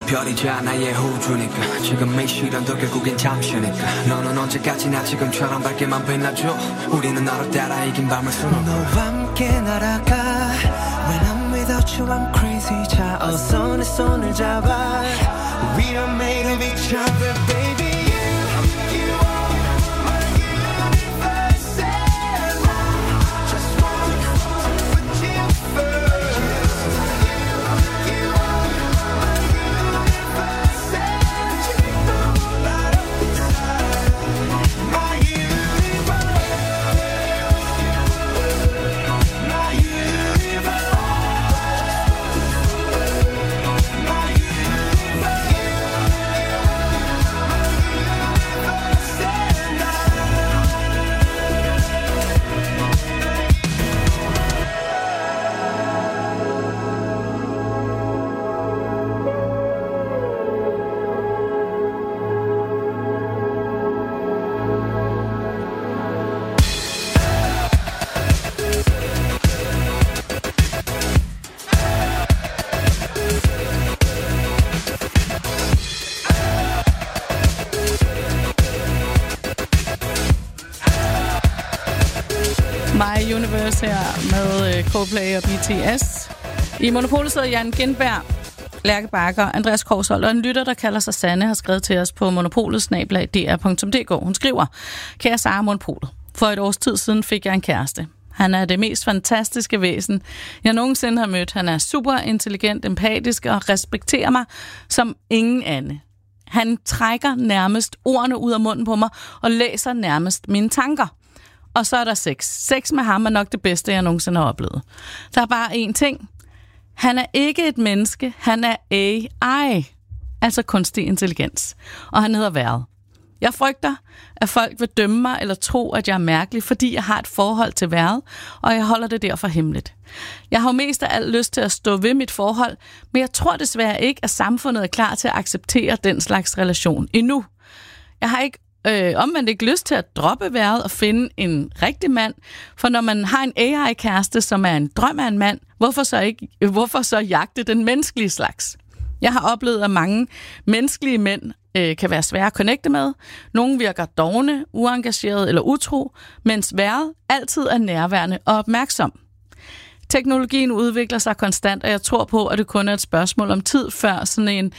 별이자 나의 호주니까 지금 이 시련도 결국엔 잠시니까 너는 언제까지나 지금처럼 밝게만 빛나줘 우리는 너를 따라 이긴 밤을 수놓고 너와 함께 날아가 When I'm without you I'm crazy 자 어서 내 손을 잡아 We are made of each other baby My Universe her med Coldplay og BTS. I Monopolet sidder Jan Gindberg, Lærke Bakker, Andreas Korsholt og en lytter, der kalder sig Sanne, har skrevet til os på monopolet@dr.dk. Hun skriver: Kære Sara Monopolet, for et års tid siden fik jeg en kæreste. Han er det mest fantastiske væsen, jeg nogensinde har mødt. Han er super intelligent, empatisk og respekterer mig som ingen anden. Han trækker nærmest ordene ud af munden på mig og læser nærmest mine tanker. Og så er der sex. Sex med ham er nok det bedste, jeg nogensinde har oplevet. Der er bare én ting. Han er ikke et menneske, han er AI, altså kunstig intelligens. Og han hedder Vejret. Jeg frygter, at folk vil dømme mig eller tro, at jeg er mærkelig, fordi jeg har et forhold til Vejret, og jeg holder det derfor hemmeligt. Jeg har jo mest af alt lyst til at stå ved mit forhold, men jeg tror desværre ikke, at samfundet er klar til at acceptere den slags relation endnu. Jeg har ikke omvendt ikke lyst til at droppe Vejret og finde en rigtig mand, for når man har en AI-kæreste, som er en drøm af en mand, hvorfor så jagte den menneskelige slags? Jeg har oplevet, at mange menneskelige mænd kan være svære at connecte med. Nogle virker dovne, uengageret eller utro, mens Vejret altid er nærværende og opmærksom. Teknologien udvikler sig konstant, og jeg tror på, at det kun er et spørgsmål om tid, før sådan en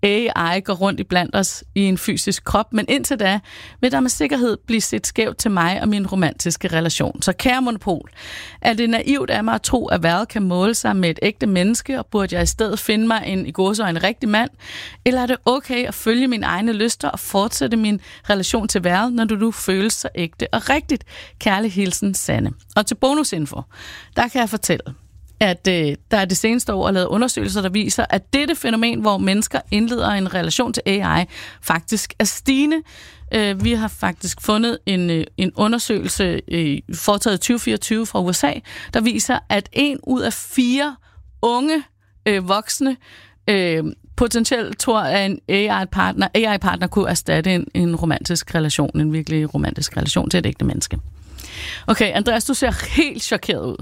AI går rundt iblandt os i en fysisk krop. Men indtil da vil der med sikkerhed blive set skævt til mig og min romantiske relation. Så kære Monopol, er det naivt af mig at tro, at Vejret kan måle sig med et ægte menneske, og burde jeg i stedet finde mig en i gåseøjne rigtig mand? Eller er det okay at følge mine egne lyster og fortsætte min relation til Vejret, når du nu føles så ægte og rigtigt? Kærlig hilsen, Sanne. Og til bonusinfo, der kan jeg fortælle, at der er det seneste år lavet undersøgelser, der viser, at dette fænomen, hvor mennesker indleder en relation til AI, faktisk er stigende. Vi har faktisk fundet en undersøgelse foretaget 2024 fra USA, der viser, at 1 ud af 4 unge voksne potentielt tror, at en AI-partner kunne erstatte en romantisk relation, en virkelig romantisk relation til et ægte menneske. Okay, Andreas, du ser helt chokeret ud.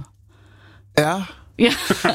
Ja. Ja.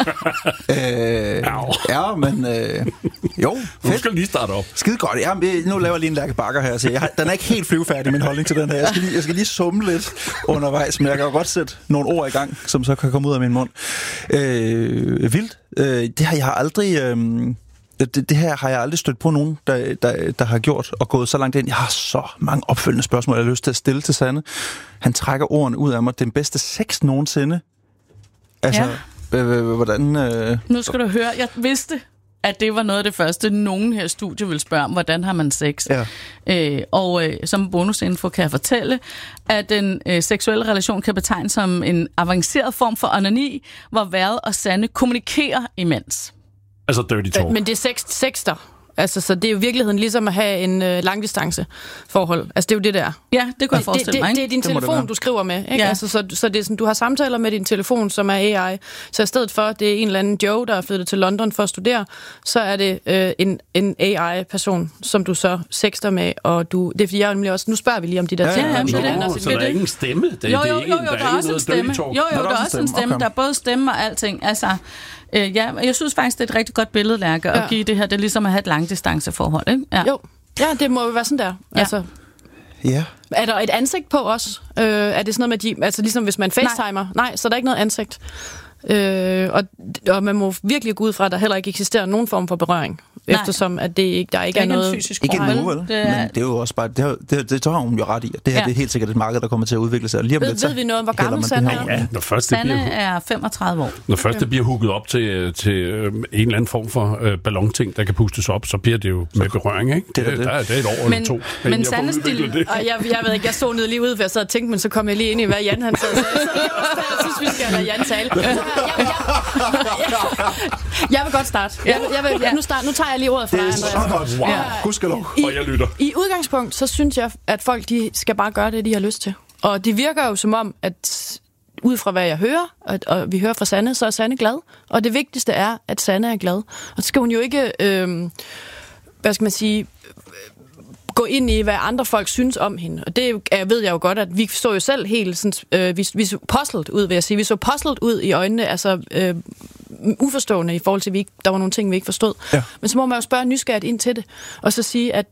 Ja, men jo, fedt. Nu skal lige starte op. Skide godt. Ja, nu laver jeg lige en Lærke Bakker her. Så den er ikke helt flyvefærdig, min holdning til den her. Jeg skal lige summe lidt undervejs, men jeg kan jo godt sætte nogle ord i gang, som så kan komme ud af min mund. Vildt. Det her, jeg har aldrig... Det her har jeg aldrig stødt på nogen, der har gjort og gået så langt ind. Jeg har så mange opfølgende spørgsmål, jeg har lyst til at stille til Sanne. Han trækker ordene ud af mig. Den bedste sex nogensinde. Altså, hvordan... Nu skal du høre, jeg vidste, at det var noget af det første, nogen her i studiet ville spørge om, hvordan har man sex? Ja. Som bonusinfo kan jeg fortælle, at den seksuelle relation kan betegnes som en avanceret form for onani, hvor Vejret og Sanne kommunikerer imens. Altså dirty talk. Men det er sexter. Altså, så det er jo i virkeligheden ligesom at have en langdistanceforhold. Altså, det er jo det der. Ja, det kunne jeg forestille mig. Det er din telefon, du skriver med. Ikke? Ja. Altså, så det er sådan, du har samtaler med din telefon, som er AI. Så i stedet for, det er en eller anden Joe, der er flyttet til London for at studere, så er det en AI-person, som du så sexter med. Og det er fordi, jeg nemlig også... Nu spørger vi lige om de der ting. Så der er ingen stemme? Jo, der er også en stemme. Jo, der er også en stemme. Der er både stemme og alting. Altså, Ja, jeg synes faktisk, det er et rigtig godt billede, Lærke, at give det her. Det er ligesom at have et langdistanceforhold, ikke? Ja. Jo. Ja, det må jo være sådan der. Ja. Altså, Ja. er der et ansigt på os? Er det sådan noget med, altså ligesom hvis man facetimer? Nej, så er der ikke noget ansigt. Og man må virkelig gå ud fra, at der heller ikke eksisterer nogen form for berøring. Nej. Eftersom at der ikke er noget fysisk ikke forhold. endnu, vel? Men det er jo også bare det har hun jo ret i. Det her det er helt sikkert et marked, der kommer til at udvikle sig. Lige om lidt, ved vi noget om, hvor gammel Sanne er? Ja, når først Sanne er 35 år. Når først det bliver hugget op til en eller anden form for ballonting, der kan pustes op, så bliver det jo med berøring, ikke? Det er et år eller to. Men Sannes stil... Og jeg ved ikke, jeg så ned lige ud, for jeg sad og tænkte, men så kom jeg lige ind i, hvad Jan han sad og sagde. Jeg synes, vi skal lade Jan tale. Jeg vil godt starte. Nu tager jeg lige ordet for dig, Andreas. Wow, gudskelov. Og jeg lytter. I udgangspunkt, så synes jeg, at folk de skal bare gøre det, de har lyst til. Og det virker jo som om, at ud fra hvad jeg hører, og vi hører fra Sanne, så er Sanne glad. Og det vigtigste er, at Sanne er glad. Og så skal hun jo ikke, hvad skal man sige, gå ind i, hvad andre folk synes om hende. Og det ved jeg jo godt, at vi så jo selv helt sådan, vi så puzzled ud, vil jeg sige. Vi så puzzled ud i øjnene, altså uforstående i forhold til, at der var nogle ting, vi ikke forstod. Ja. Men så må man jo spørge nysgerrigt ind til det, og så sige, at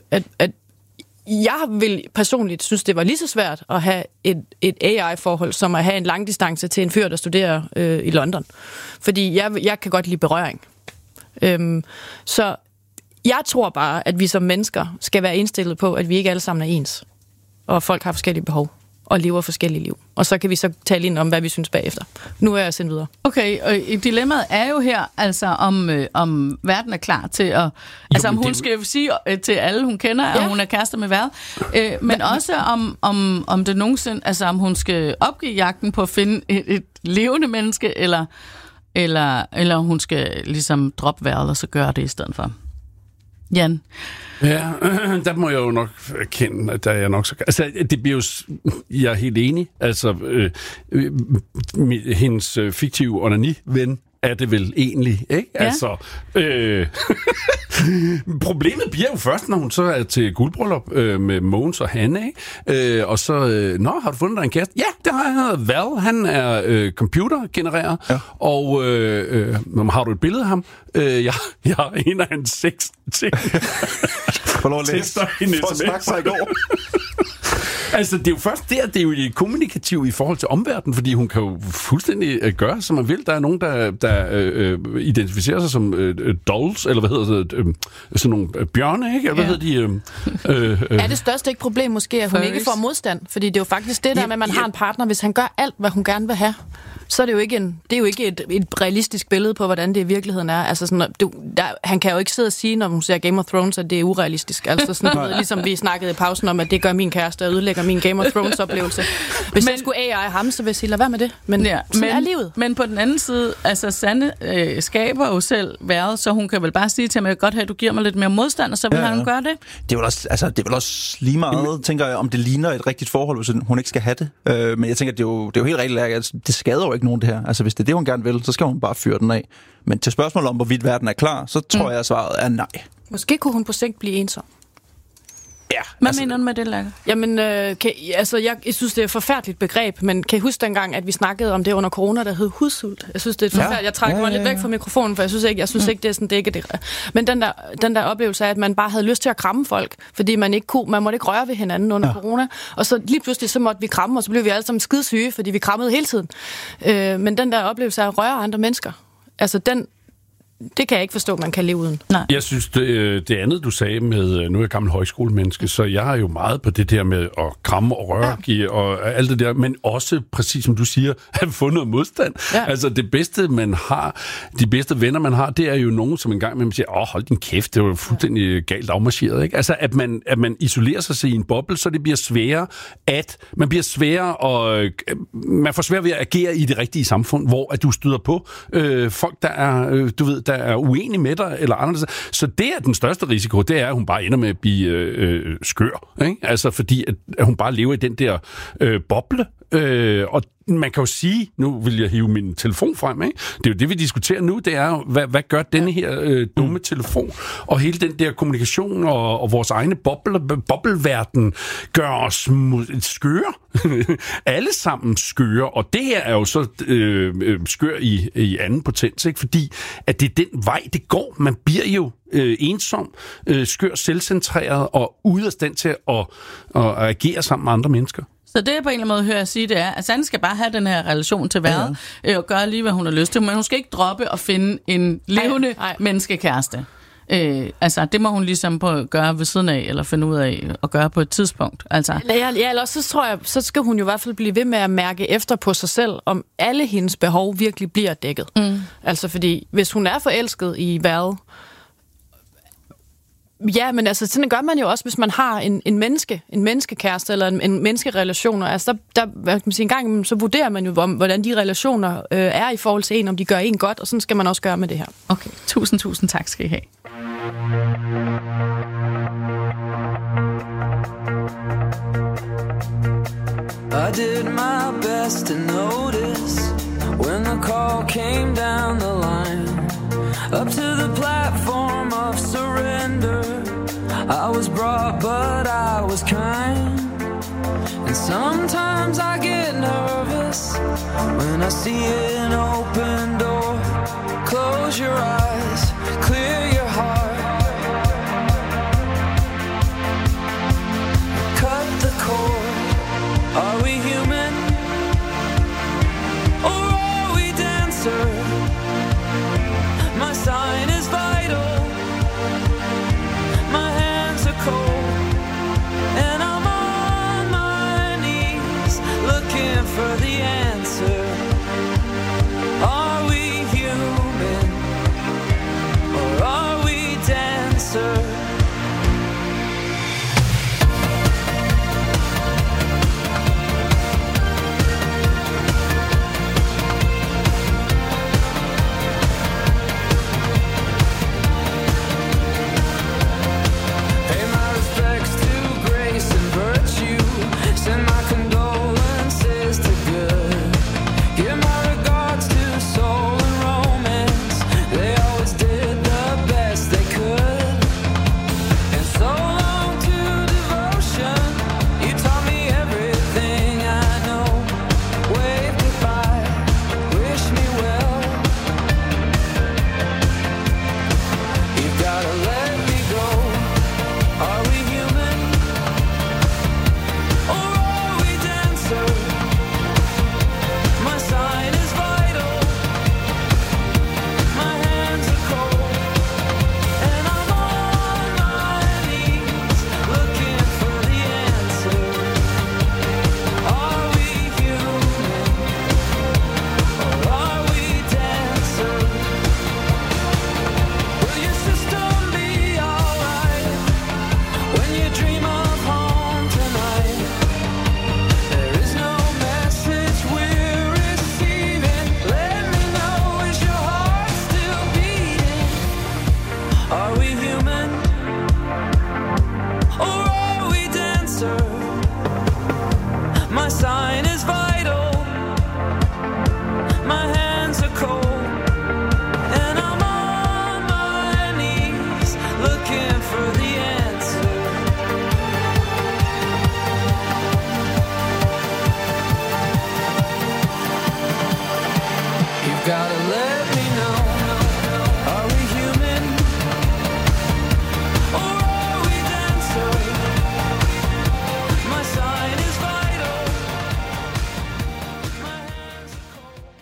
jeg vil personligt synes, det var lige så svært at have et AI-forhold, som at have en langdistance til en fyr, der studerer i London. Fordi jeg kan godt lide berøring. Så jeg tror bare, at vi som mennesker skal være indstillet på, at vi ikke alle sammen er ens. Og folk har forskellige behov og lever forskellige liv. Og så kan vi så tale ind om, hvad vi synes bagefter. Nu er jeg sendt videre. Okay, og dilemmaet er jo her, altså om verden er klar til at... Altså om hun skal sige til alle, hun kender, at hun er kærester med hvad. Men også om det nogensinde... Altså om hun skal opgive jagten på at finde et levende menneske, eller hun skal ligesom droppe vejret og så gøre det i stedet for. Jan? Ja, der må jeg jo nok erkende, at der er jeg nok så... Altså, det bliver jo... Jeg er helt enig. Altså, hendes fiktive onani-ven er det vel egentlig, ikke? Ja. Altså, problemet bliver jo først, når hun så er til guldbryllup med Mogens og Hanne, ikke? Og så, har du fundet dig en kæreste? Ja, det har jeg. Val, han er computergenereret, og har du et billede af ham? Jeg har en af hans 6 ting. For lov at læse. For at snakke sig i går. Altså, det er jo først det er jo kommunikativt i forhold til omverdenen, fordi hun kan jo fuldstændig gøre, som man vil. Der er nogen, der identificerer sig som dolls, eller hvad hedder det, sådan nogle bjørne, ikke? Hvad hedder de? Er det største ikke problem måske, at hun ikke får modstand? Fordi det er jo faktisk det der med, at man har en partner, hvis han gør alt, hvad hun gerne vil have, så er det jo ikke et realistisk billede på, hvordan det i virkeligheden er. Altså sådan, han kan jo ikke sidde og sige, når hun ser Game of Thrones, at det er urealistisk. Altså sådan, ligesom vi snakkede i pausen om, at det gør min kæreste og ødelægger min Game of Thrones-oplevelse. Hvis jeg skulle AI ham, så vil jeg sige, lad være med det. Men sådan er livet. Men på den anden side, altså Sanne skaber jo selv vejret, så hun kan vel bare sige til mig, godt have, at du giver mig lidt mere modstand, og så vil han gøre det. Det er vel også lige meget, tænker jeg, om det ligner et rigtigt forhold, hvis hun ikke skal have det. Men jeg tænker, det er jo helt rigtigt, at det skader jo ikke nogen det her. Altså hvis det er det, hun gerne vil, så skal hun bare fyre den af. Men til spørgsmålet om, hvorvidt verden er klar, så tror jeg, at svaret er nej. Måske kunne hun på sigt blive ensom. Ja. Hvad mener du med det, Lærke? Jamen, jeg synes, det er et forfærdeligt begreb, men kan I huske dengang, at vi snakkede om det under corona, der hed hudsult? Jeg synes, det er et forfærdeligt. Jeg trækker mig lidt væk fra mikrofonen, for jeg synes ikke, det er sådan, det ikke er det. Men den der oplevelse af, at man bare havde lyst til at kramme folk, fordi man måtte ikke røre ved hinanden under corona, og så lige pludselig så måtte vi kramme, og så blev vi alle sammen skidesyge, fordi vi krammede hele tiden. Men den der oplevelse af at røre andre mennesker, altså det kan jeg ikke forstå, man kan leve uden. Nej. Jeg synes, det andet, du sagde med, nu er jeg gammel højskolemenneske, så jeg er jo meget på det der med at kramme og røre og alt det der, men også, præcis som du siger, at få noget modstand. Ja. Altså, de bedste venner, man har, det er jo nogen, som engang man siger, hold din kæft, det var fuldstændig galt afmarcheret, ikke? Altså, at man isolerer sig i en boble, så det bliver sværere og man får svært ved at agere i det rigtige samfund, hvor at du støder på folk, der er, der er uenige med dig, eller anderledes. Så det er den største risiko, det er, at hun bare ender med at blive skør. Ikke? Altså, fordi at hun bare lever i den der boble, og man kan jo sige, nu vil jeg hive min telefon frem, ikke? Det er jo det, vi diskuterer nu, det er jo, hvad gør denne her dumme telefon, og hele den der kommunikation og vores egne bobleverden gør os skøre. Alle sammen skøre, og det her er jo så skør i anden potens, ikke? Fordi at det er den vej, det går. Man bliver jo ensom, skør, selvcentreret og ude af stand til at agere sammen med andre mennesker. Så det, jeg på en eller anden måde hører sige, det er, at Sanne skal bare have den her relation til vejret, og gøre lige, hvad hun har lyst til. Men hun skal ikke droppe at finde en levende menneskekæreste. Altså, det må hun ligesom gøre ved siden af, eller finde ud af at gøre på et tidspunkt. Altså. Ja, eller så tror jeg, så skal hun jo i hvert fald blive ved med at mærke efter på sig selv, om alle hendes behov virkelig bliver dækket. Altså, fordi hvis hun er forelsket i vejret, ja, men altså, sådan gør man jo også, hvis man har en menneskekæreste eller en menneskerelation. Altså, der hvad kan man sige, en gang så vurderer man jo, hvordan de relationer er i forhold til en, om de gør en godt, og sådan skal man også gøre med det her. Okay, tusind tak skal I have. I did my best to notice when the call came down the line up to the platform of surrender. I was brought, but I was kind. And sometimes I get nervous when I see an open door. Close your eyes, clear your heart. Cut the cord. Are we human? Or are we dancer? My sign is vital. My hands are cold. And I'm on my knees looking for the answer. Are we human? Or are we dancer? Send my condolences to good. Give my regards to soul and romance. They always did the best they could. And so long to devotion. You taught me everything I know. Wave goodbye, wish me well. You've gotta let me go. Are we human? My sign is vital. My hands are cold. And I'm on my knees looking for the answer. Are we human? Or are we dancer? Will your system be alright when you dream of home tonight? There is no message we're receiving. Let me know, is your heart still beating? Are we human? Or are we dancer? My sign is vital. My hands are cold. And I'm on my knees looking for the answer. You've gotta let me know. Are we human? Or are we dancer? My sign is vital. My hands are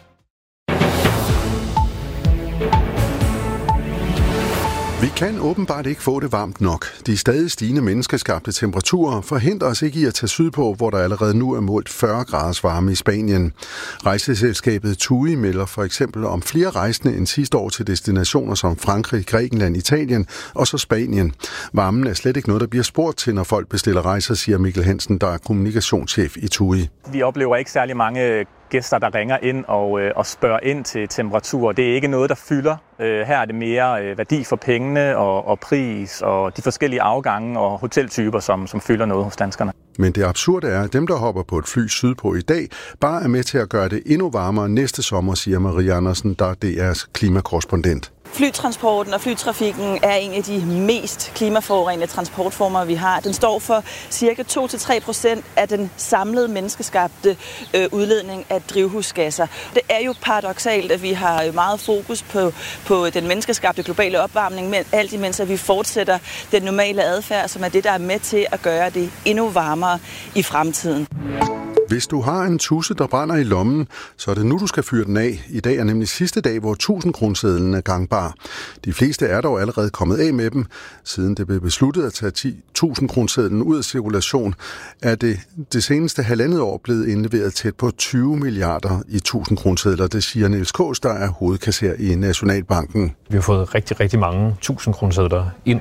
cold. Vi kan åbenbart ikke få det varmt nok. De stadig stigende menneskeskabte temperaturer forhindrer os ikke i at tage sydpå, hvor der allerede nu er målt 40 graders varme i Spanien. Rejseselskabet TUI melder for eksempel om flere rejsende end sidste år til destinationer som Frankrig, Grækenland, Italien og så Spanien. Varmen er slet ikke noget, der bliver spurgt til, når folk bestiller rejser, siger Mikkel Hansen, der er kommunikationschef i TUI. Vi oplever ikke særlig mange gæster, der ringer ind og spørger ind til temperatur. Det er ikke noget, der fylder. Her er det mere værdi for pengene og pris og de forskellige afgange og hoteltyper, som fylder noget hos danskerne. Men det absurde er, at dem, der hopper på et fly sydpå i dag, bare er med til at gøre det endnu varmere næste sommer, siger Marie Andersen, der er DR's klimakorrespondent. Flytransporten og flytrafikken er en af de mest klimaforurenende transportformer, vi har. Den står for ca. 2-3% af den samlede menneskeskabte udledning af drivhusgasser. Det er jo paradoksalt, at vi har meget fokus på den menneskeskabte globale opvarmning, men alt imens at vi fortsætter den normale adfærd, som er det, der er med til at gøre det endnu varmere i fremtiden. Hvis du har en tusse, der brænder i lommen, så er det nu, du skal fyre den af. I dag er nemlig sidste dag, hvor 1000-kronesedlen er gangbar. De fleste er dog allerede kommet af med dem. Siden det blev besluttet at tage 1000-kronesedlen ud af cirkulation, er det seneste halvandet år blevet indleveret tæt på 20 milliarder i 1000-kronesedler. Det siger Niels Kaas, der er hovedkasser i Nationalbanken. Vi har fået rigtig, rigtig mange 1000-kronesedler ind,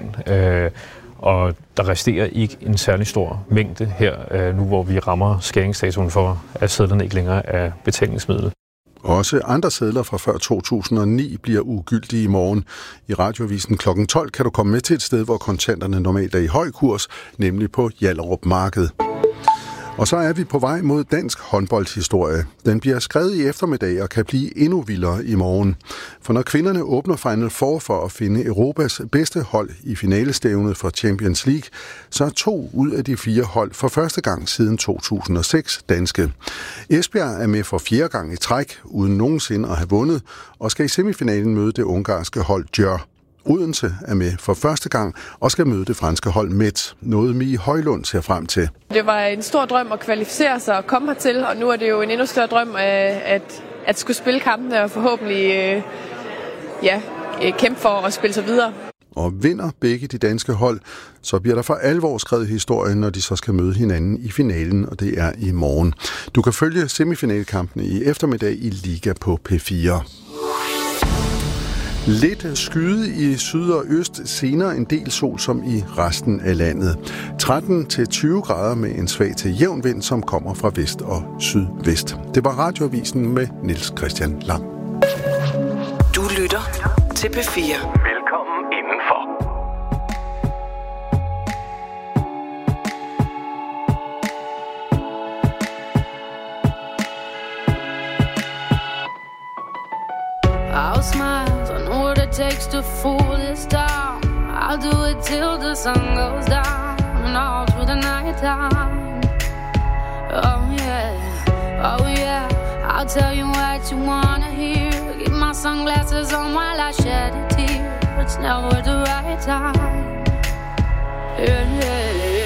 og der resterer ikke en særlig stor mængde her, nu hvor vi rammer skæringsdatoen for, at sedlerne ikke længere er betalingsmiddel. Også andre sedler fra før 2009 bliver ugyldige i morgen. I Radioavisen kl. 12 kan du komme med til et sted, hvor kontanterne normalt er i høj kurs, nemlig på Hjallerup Marked. Og så er vi på vej mod dansk håndboldhistorie. Den bliver skrevet i eftermiddag og kan blive endnu vildere i morgen. For når kvinderne åbner Final Four for at finde Europas bedste hold i finalestævnet for Champions League, så er 2 ud af de 4 hold for første gang siden 2006 danske. Esbjerg er med for 4. gang i træk, uden nogensinde at have vundet, og skal i semifinalen møde det ungarske hold Győr. Odense er med for første gang og skal møde det franske hold Metz. Noget Mie Højlund ser frem til. Det var en stor drøm at kvalificere sig og komme hertil, og nu er det jo en endnu større drøm at skulle spille kampene og forhåbentlig kæmpe for at spille sig videre. Og vinder begge de danske hold, så bliver der for alvor skrevet historien, når de så skal møde hinanden i finalen, og det er i morgen. Du kan følge semifinalekampene i eftermiddag i Liga på P4. Lidt skyde i syd og øst, senere en del sol som i resten af landet. 13-20 grader med en svag til jævn vind, som kommer fra vest og sydvest. Det var Radioavisen med Niels Christian Lang. Du lytter til P4. Velkommen indenfor. I'll smile, I know what it takes to fool this town. I'll do it till the sun goes down and all through the night time. Oh yeah, I'll tell you what you wanna hear. Keep my sunglasses on while I shed a tear. It's never the right time. Yeah.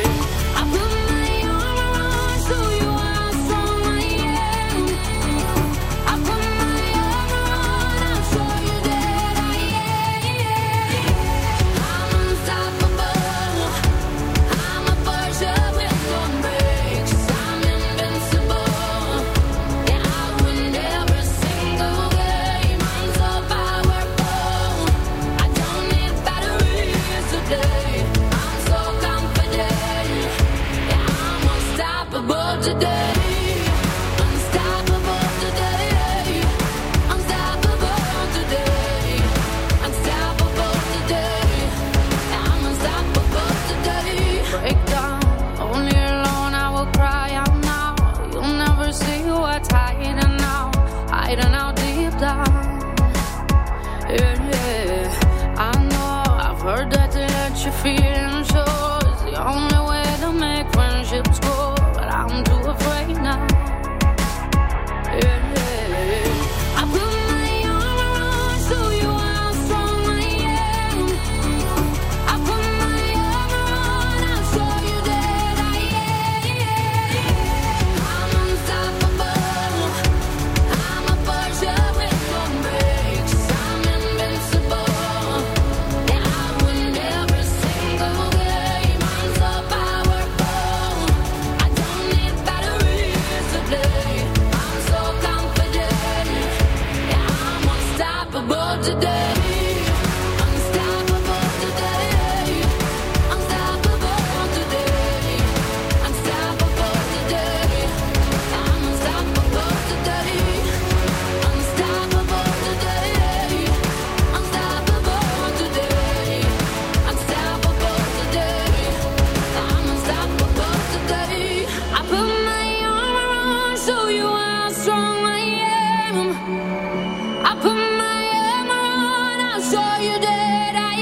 sure you did. I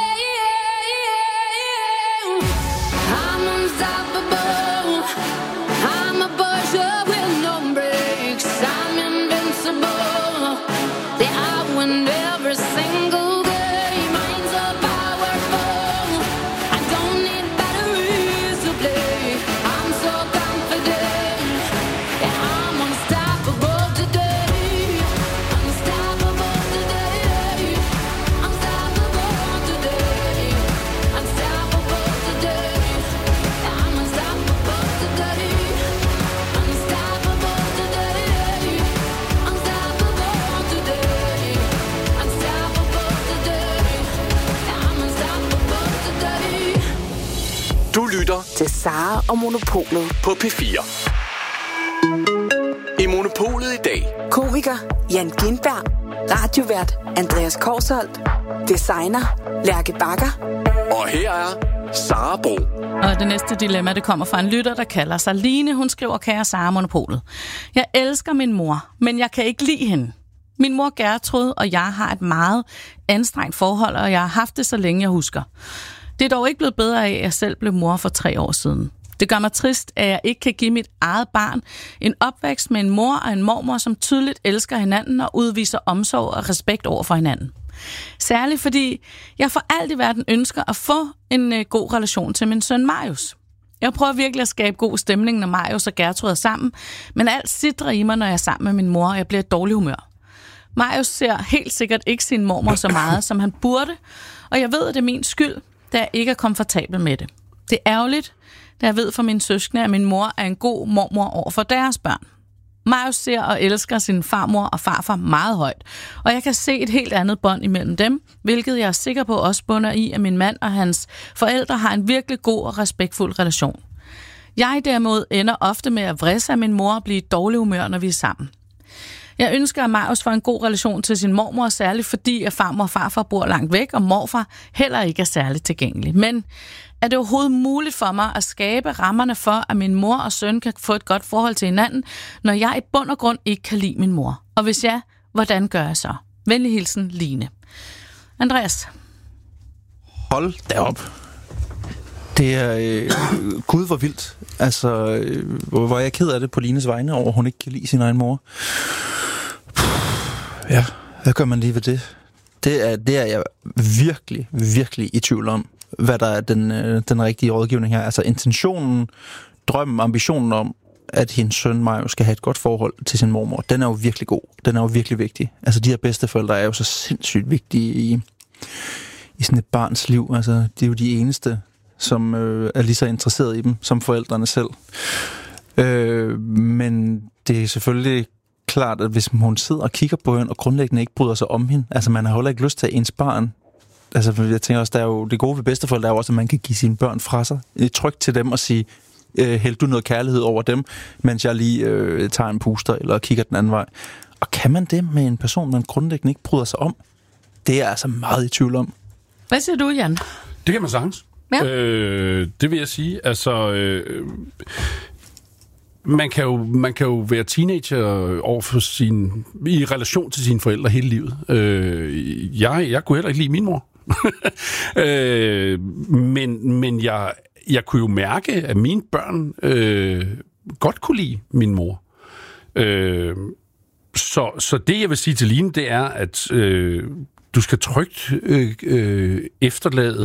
am. I'm unstoppable. I'm a pusher with no brakes. I'm invincible. See, I win every single game. Mine's so powerful. I don't need batteries to play. I'm so confident. Yeah, I'm unstoppable today. Unstoppable today. Unstoppable today. Unstoppable today. I'm unstoppable today. Unstoppable today. Unstoppable today. Unstoppable today. I'm unstoppable today. Du lytter til Sara og Monopolet på P4. I Monopolet i dag. Komiker Jan Gintberg. Radiovært Andreas Korsholt. Designer Lærke Bagger. Og her er Sara Bro. Og det næste dilemma, det kommer fra en lytter, der kalder sig Line. Hun skriver, kære Sara Monopolet. Jeg elsker min mor, men jeg kan ikke lide hende. Min mor Gertrud og jeg har et meget anstrengt forhold, og jeg har haft det så længe jeg husker. Det er dog ikke blevet bedre af, at jeg selv blev mor for 3 år siden. Det gør mig trist, at jeg ikke kan give mit eget barn en opvækst med en mor og en mormor, som tydeligt elsker hinanden og udviser omsorg og respekt over for hinanden. Særligt fordi jeg for alt i verden ønsker at få en god relation til min søn Marius. Jeg prøver virkelig at skabe god stemning, når Marius og Gertrud er sammen, men alt sidder i mig, når jeg er sammen med min mor, og jeg bliver i dårlig humør. Marius ser helt sikkert ikke sin mormor så meget, som han burde, og jeg ved, at det er min skyld, da jeg ikke er komfortabel med det. Det er ærgerligt, da jeg ved fra mine søskende, at min mor er en god mormor over for deres børn. Marius ser og elsker sin farmor og farfar meget højt, og jeg kan se et helt andet bånd imellem dem, hvilket jeg er sikker på også bunder i, at min mand og hans forældre har en virkelig god og respektfuld relation. Jeg derimod ender ofte med at vrisse af min mor og blive i dårlig humør, når vi er sammen. Jeg ønsker, at Marius får en god relation til sin mormor, særligt fordi, at farmor og farfar bor langt væk, og morfar heller ikke er særligt tilgængelig. Men er det overhovedet muligt for mig at skabe rammerne for, at min mor og søn kan få et godt forhold til hinanden, når jeg i bund og grund ikke kan lide min mor? Og hvis ja, hvordan gør jeg så? Venlig hilsen, Line. Andreas. Hold da op. Det er Gud, hvor vildt. Altså, hvor er jeg ked af det på Lines vegne over, at hun ikke kan lide sin egen mor. Ja, hvad gør man lige ved det? Det er jeg virkelig, virkelig i tvivl om, hvad der er den rigtige rådgivning her. Altså intentionen, drømmen, ambitionen om, at hendes søn Mario skal have et godt forhold til sin mormor, den er jo virkelig god. Den er jo virkelig vigtig. Altså, de her bedsteforældre er jo så sindssygt vigtige i sådan et barns liv. Altså, det er jo de eneste, som er lige så interesseret i dem, som forældrene selv. Men det er selvfølgelig klart, at hvis hun sidder og kigger på hende, og grundlæggende ikke bryder sig om hende, altså man har heller ikke lyst til, at ens barn, altså jeg tænker også, der er jo det gode ved bedsteforældre, er jo også, at man kan give sine børn fra sig, trygt til dem og sige, hæld du noget kærlighed over dem, mens jeg lige tager en puster, eller kigger den anden vej. Og kan man det med en person, man grundlæggende ikke bryder sig om? Det er jeg altså meget i tvivl om. Hvad siger du, Jan? Det kan man sagtens. Ja. Det vil jeg sige. Altså, man kan jo være teenager over for i relation til sine forældre hele livet. Jeg kunne heller ikke lide min mor. Men jeg kunne jo mærke, at mine børn godt kunne lide min mor. Så det, jeg vil sige til Line, det er, at du skal trygt efterlade